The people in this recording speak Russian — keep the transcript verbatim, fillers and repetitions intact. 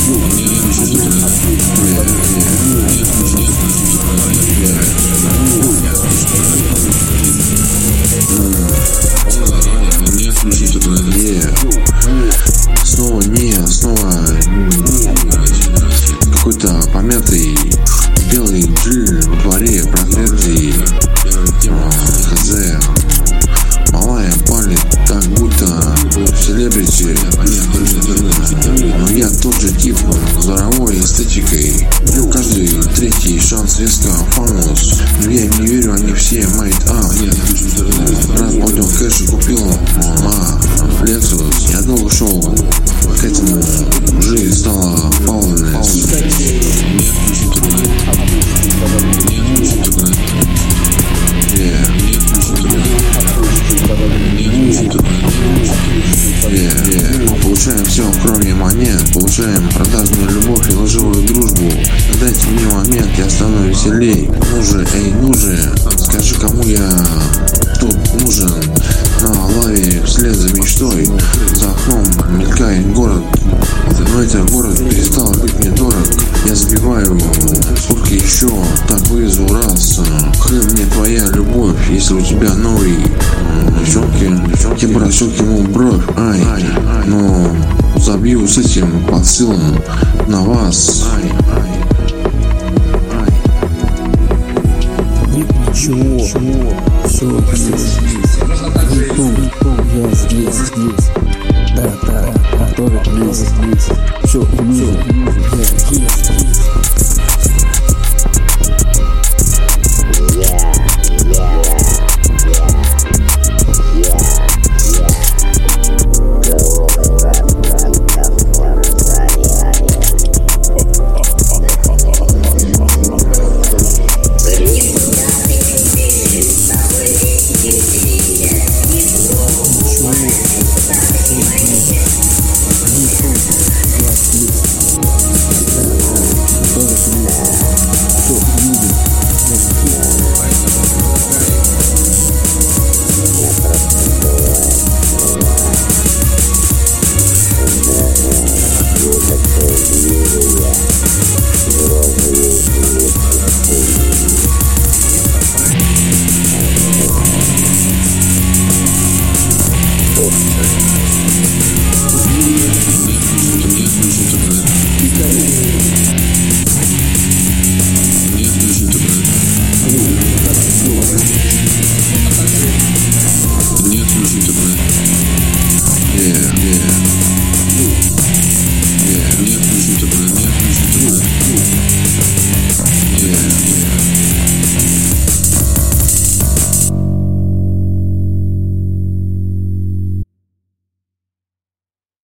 Снова не, снова какой-то помятый белый джин в дворе, проклятый хз. Малая палит, как будто селебрити. Но я тот же тип с здоровой эстетикой. Каждый третий шанс резко фамус. Но я им не верю, они все майт ап. Раз поднял кэш и купил ма Lexus. Я долго шел к этому, жизнь стала фаулнес. Yeah, yeah. Получаем все, кроме монет. Получаем продажную любовь и лживую дружбу. Дайте мне момент, я стану веселей. Ну же, эй, ну же, скажи, кому я тут нужен. На лаве вслед за мечтой. За окном мелькает город. Но этот город перестал быть мне дорог. Я забиваю куртки еще так вывезу раз. Хрен мне твоя любовь, если у тебя новый девчонки, я бросок ему бровь, ай, но забью с этим посылом на вас. Ничего, все здесь, я здесь, здесь, да, да, который здесь, здесь, все, все.